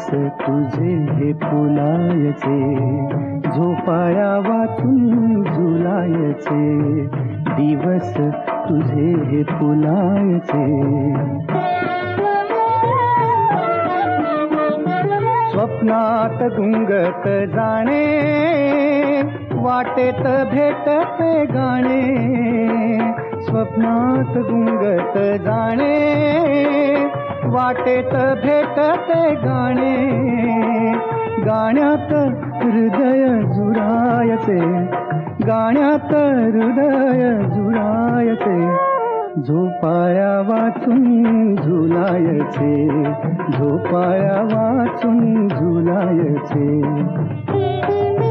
तुझे हे फुलायचे, झोपाळ्या वाचून झुलायचे, दिवस तुझे हे फुलायचे. स्वप्नात गुंगत जाणे, वाटेत भेटते गाणे, स्वप्नात गुंगत जाणे, वाटेत भेटते गाणे, गाण्यात हृदय झुरायचे, गाण्यात हृदय झुरायचे, झोपाळ्या वाचून झुलायचे, झोपाळ्या वाचून झुलायचे.